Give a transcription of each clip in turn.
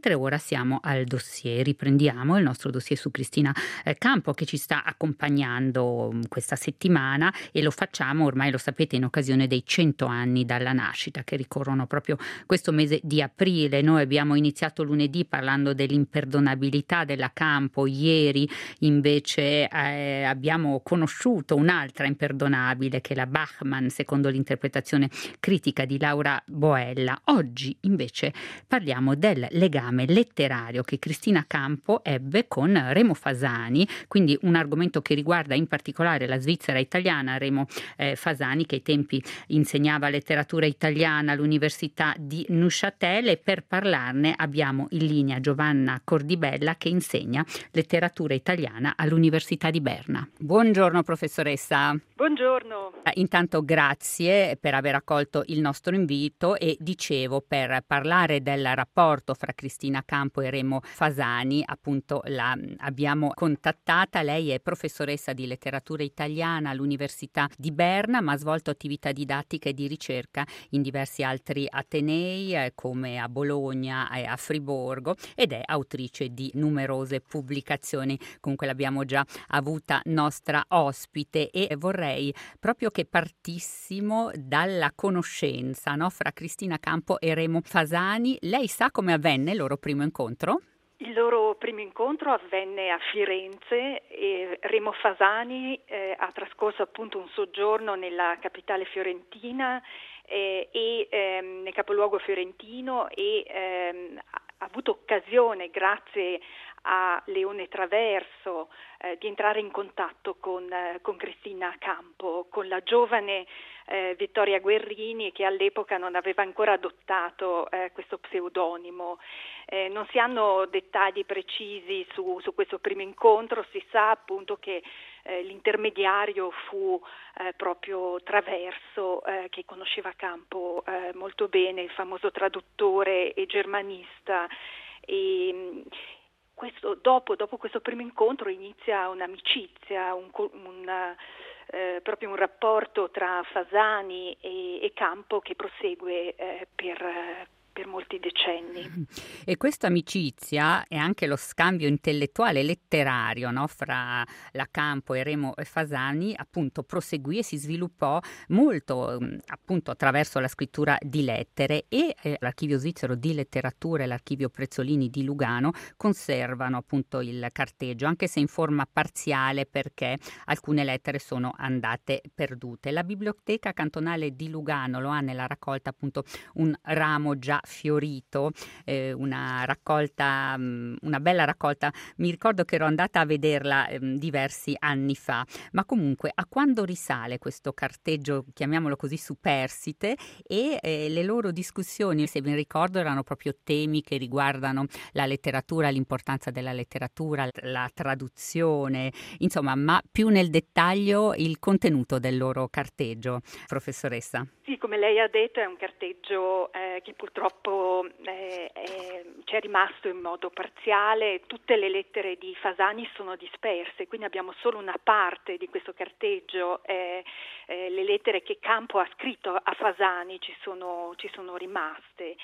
mentre ora siamo al dossier. Riprendiamo il nostro dossier su Cristina Campo, che ci sta accompagnando questa settimana, e lo facciamo, ormai lo sapete, in occasione dei 100 anni dalla nascita, che ricorrono proprio questo mese di aprile. Noi abbiamo iniziato lunedì parlando dell'imperdonabilità della Campo, ieri invece abbiamo conosciuto un'altra imperdonabile, che è la Bachmann, secondo l'interpretazione critica di Laura Boella. Oggi invece parliamo del legame letterario che Cristina Campo ebbe con Remo Fasani, quindi un argomento che riguarda in particolare la Svizzera italiana. Remo Fasani, che ai tempi insegnava letteratura italiana all'Università di Neuchâtel, e per parlarne abbiamo in linea Giovanna Cordibella, che insegna letteratura italiana all'Università di Berna. Buongiorno professoressa. Buongiorno. Intanto grazie per aver accolto il nostro invito, e dicevo, per parlare del rapporto fra Cristina Campo e Remo Fasani, appunto abbiamo contattata. Lei è professoressa di letteratura italiana all'Università di Berna, ma ha svolto attività didattica e di ricerca in diversi altri atenei, come a Bologna e a Friburgo, ed è autrice di numerose pubblicazioni. Comunque l'abbiamo già avuta nostra ospite, e vorrei proprio che partissimo dalla conoscenza, no, fra Cristina Campo e Remo Fasani. Lei sa come avvenne il loro primo incontro? Il loro primo incontro avvenne a Firenze e Remo Fasani ha trascorso appunto un soggiorno nella capitale fiorentina nel capoluogo fiorentino, e ha avuto occasione, grazie a Leone Traverso, di entrare in contatto con Cristina Campo, con la giovane Vittoria Guerrini, che all'epoca non aveva ancora adottato questo pseudonimo. Non si hanno dettagli precisi su questo primo incontro. Si sa appunto che l'intermediario fu proprio Traverso, che conosceva Campo molto bene, il famoso traduttore e germanista. E dopo questo primo incontro inizia un'amicizia, proprio un rapporto tra Fasani e Campo che prosegue per molti decenni. E questa amicizia e anche lo scambio intellettuale letterario, no, fra la Campo e Remo Fasani, appunto, proseguì e si sviluppò molto appunto attraverso la scrittura di lettere, e l'Archivio Svizzero di Letteratura e l'Archivio Prezzolini di Lugano conservano appunto il carteggio, anche se in forma parziale, perché alcune lettere sono andate perdute. La Biblioteca Cantonale di Lugano lo ha nella raccolta, appunto, Un ramo già fiorito, una raccolta, una bella raccolta. Mi ricordo che ero andata a vederla diversi anni fa, ma comunque a quando risale questo carteggio, chiamiamolo così, superstite, e le loro discussioni, se ben ricordo, erano proprio temi che riguardano la letteratura, l'importanza della letteratura, la traduzione, insomma, ma più nel dettaglio il contenuto del loro carteggio, professoressa. Sì, come lei ha detto, è un carteggio che purtroppo ci è rimasto in modo parziale. Tutte le lettere di Fasani sono disperse, quindi abbiamo solo una parte di questo carteggio. Le lettere che Campo ha scritto a Fasani ci sono rimaste,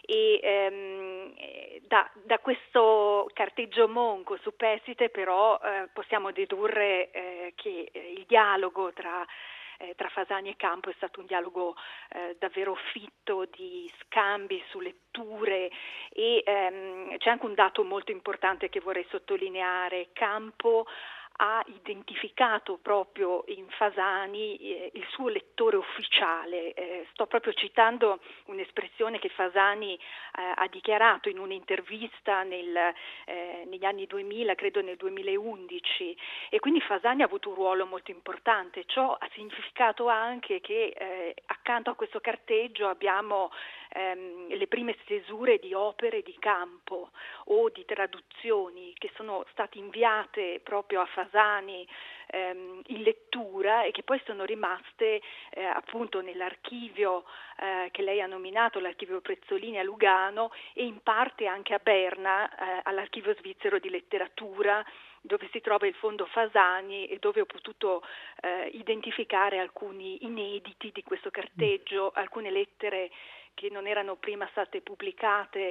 e da questo carteggio monco superstite però possiamo dedurre che il dialogo tra Fasani e Campo è stato un dialogo davvero fitto di scambi su letture, e c'è anche un dato molto importante che vorrei sottolineare. Campo ha identificato proprio in Fasani il suo lettore ufficiale. Sto proprio citando un'espressione che Fasani ha dichiarato in un'intervista negli anni 2000, credo nel 2011, e quindi Fasani ha avuto un ruolo molto importante. Ciò ha significato anche che accanto a questo carteggio abbiamo le prime stesure di opere di Campo o di traduzioni che sono state inviate proprio a Fasani in lettura, e che poi sono rimaste appunto nell'archivio che lei ha nominato, l'archivio Prezzolini a Lugano, e in parte anche a Berna all'archivio svizzero di letteratura, dove si trova il fondo Fasani e dove ho potuto identificare alcuni inediti di questo carteggio, alcune lettere che non erano prima state pubblicate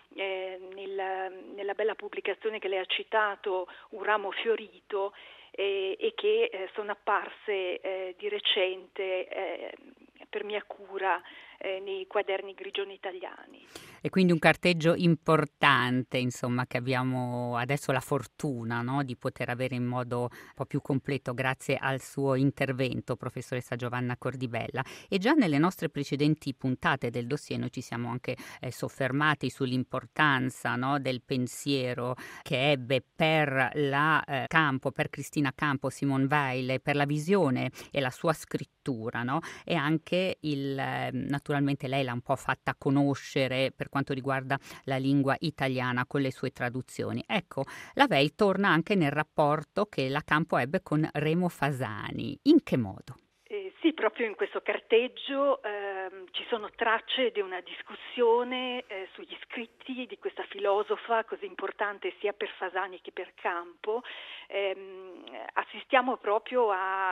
nella bella pubblicazione che lei ha citato, Un ramo fiorito, e che sono apparse di recente per mia cura nei quaderni Grigioni italiani. E quindi un carteggio importante, insomma, che abbiamo adesso la fortuna, no, di poter avere in modo un po' più completo grazie al suo intervento, professoressa Giovanna Cordibella. E già nelle nostre precedenti puntate del dossier noi ci siamo anche soffermati sull'importanza, no, del pensiero che ebbe per la Campo, per Cristina Campo, Simone Weil, per la visione e la sua scrittura, no? E anche naturalmente lei l'ha un po' fatta conoscere per quanto riguarda la lingua italiana con le sue traduzioni. Ecco, la Weil torna anche nel rapporto che la Campo ebbe con Remo Fasani. In che modo? Sì, proprio in questo carteggio ci sono tracce di una discussione sugli scritti di questa filosofa così importante sia per Fasani che per Campo. Assistiamo proprio a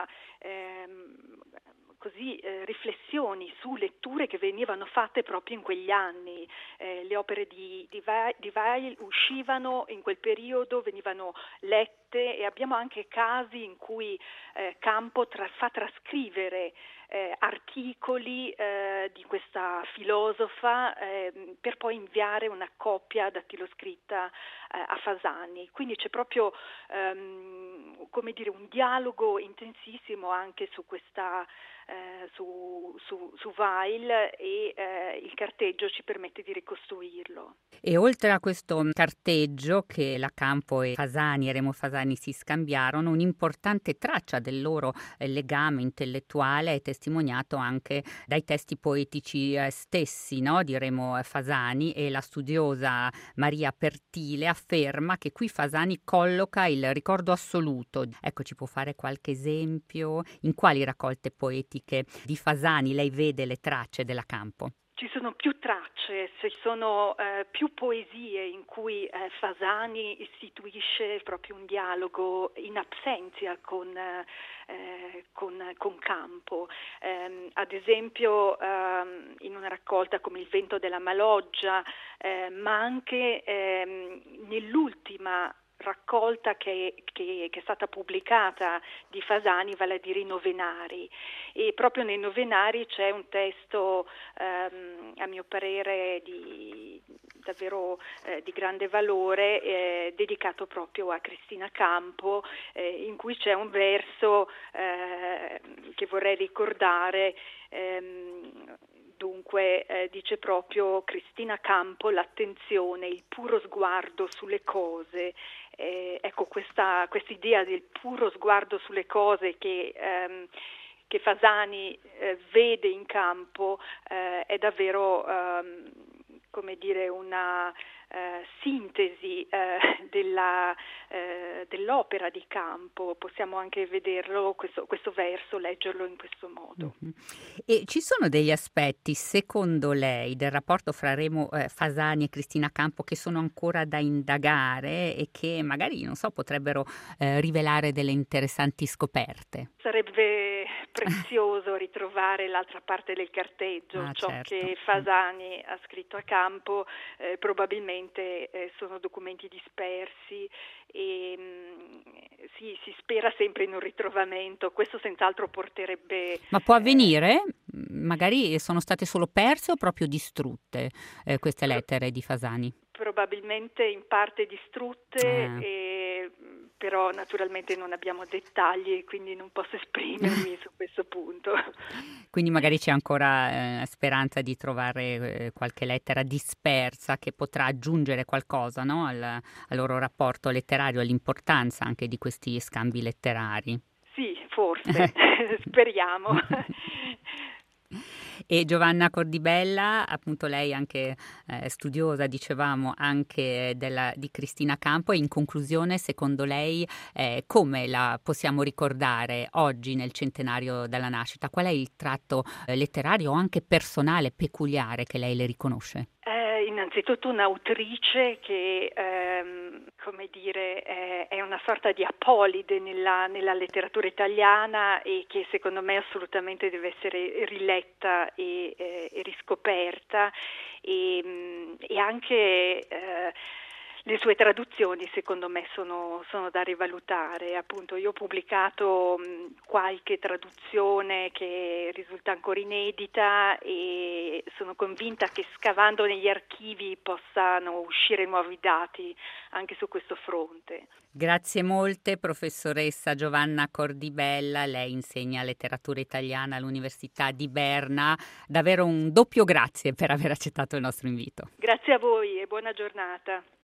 riflessioni su letture che venivano fatte proprio in quegli anni. Le opere di Weil uscivano in quel periodo, venivano lette, e abbiamo anche casi in cui Campo fa trascrivere articoli di questa filosofa per poi inviare una copia dattiloscritta a Fasani. Quindi c'è proprio un dialogo intensissimo anche su questa su Weil, e il carteggio ci permette di ricostruirlo. E oltre a questo carteggio che la Campo e Fasani e Remo Fasani si scambiarono, un'importante traccia del loro legame intellettuale è testimoniato anche dai testi poetici stessi, no, di Remo Fasani, e la studiosa Maria Pertile afferma che qui Fasani colloca il ricordo assoluto. Ecco, ci può fare qualche esempio? In quali raccolte poetiche di Fasani lei vede le tracce della Campo? Ci sono più tracce, ci sono più poesie in cui Fasani istituisce proprio un dialogo in absentia con Campo. Ad esempio in una raccolta come Il vento della Maloggia, ma anche nell'ultima raccolta che è stata pubblicata di Fasani, vale a dire i Novenari, e proprio nei Novenari c'è un testo a mio parere davvero di grande valore, dedicato proprio a Cristina Campo, in cui c'è un verso che vorrei ricordare. Dunque dice proprio Cristina Campo: l'attenzione, il puro sguardo sulle cose. Ecco, questa idea del puro sguardo sulle cose che Fasani vede in Campo è davvero una sintesi dell'opera di Campo. Possiamo anche vederlo, questo verso, leggerlo in questo modo. Mm-hmm. E ci sono degli aspetti, secondo lei, del rapporto fra Remo Fasani e Cristina Campo che sono ancora da indagare e che magari, non so, potrebbero rivelare delle interessanti scoperte? Sarebbe prezioso ritrovare l'altra parte del carteggio, ciò certo. che Fasani ha scritto a Campo. Probabilmente sono documenti dispersi, e si spera sempre in un ritrovamento. Questo senz'altro porterebbe... Ma può avvenire? Magari sono state solo perse o proprio distrutte queste lettere di Fasani? Probabilmente in parte distrutte, però naturalmente non abbiamo dettagli, quindi non posso esprimermi su questo punto. Quindi magari c'è ancora speranza di trovare qualche lettera dispersa che potrà aggiungere qualcosa, no, al loro rapporto letterario, all'importanza anche di questi scambi letterari. Sì, forse, speriamo. E Giovanna Cordibella, appunto lei anche studiosa, dicevamo, anche di Cristina Campo, e in conclusione, secondo lei, come la possiamo ricordare oggi nel centenario dalla nascita? Qual è il tratto letterario o anche personale peculiare che lei le riconosce? Innanzitutto un'autrice che come dire, è una sorta di apolide nella letteratura italiana e che secondo me assolutamente deve essere riletta e riscoperta e anche le sue traduzioni secondo me sono da rivalutare. Appunto io ho pubblicato qualche traduzione che risulta ancora inedita e sono convinta che scavando negli archivi possano uscire nuovi dati anche su questo fronte. Grazie molte, professoressa Giovanna Cordibella, lei insegna letteratura italiana all'Università di Berna. Davvero un doppio grazie per aver accettato il nostro invito. Grazie a voi e buona giornata.